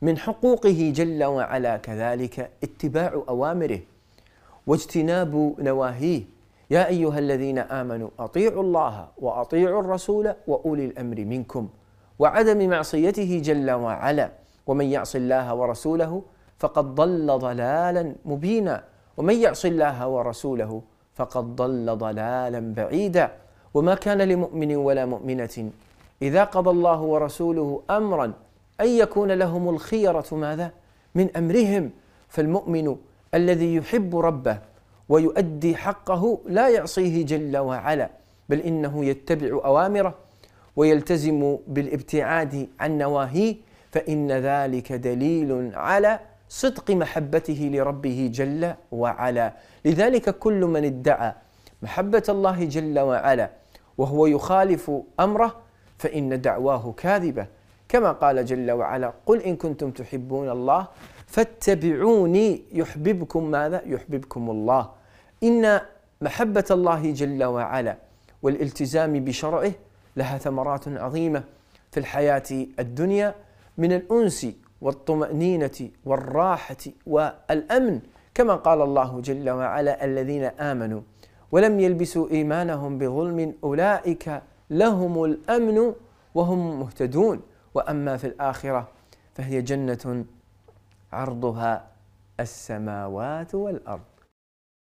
من حقوقه جل وعلا كذلك اتباع أوامره واجتناب نواهيه. يا أيها الذين آمنوا أطيعوا الله وأطيعوا الرسول وأولي الأمر منكم، وعدم معصيته جل وعلا. ومن يعص الله ورسوله فقد ضل ضلالا مبينا، ومن يعص الله ورسوله فقد ضل ضلالا بعيدا. وما كان لمؤمن ولا مؤمنة إذا قضى الله ورسوله أمرا أن يكون لهم الخيرة ماذا؟ من أمرهم. فالمؤمن الذي يحب ربه ويؤدي حقه لا يعصيه جل وعلا، بل إنه يتبع أوامره ويلتزم بالابتعاد عن نواهيه، فإن ذلك دليل على صدق محبته لربه جل وعلا. لذلك كل من ادعى محبة الله جل وعلا وهو يخالف أمره فإن دعواه كاذبة، كما قال جل وعلا: قل إن كنتم تحبون الله فاتبعوني يحببكم ماذا؟ يحببكم الله. إن محبة الله جل وعلا والالتزام بشرعه لها ثمرات عظيمة في الحياة الدنيا من الأنس والطمأنينة والراحة والأمن، كما قال الله جل وعلا: الذين آمنوا ولم يلبسوا إيمانهم بظلم أولئك لهم الأمن وهم مهتدون. وأما في الآخرة فهي جنة عرضها السماوات والأرض.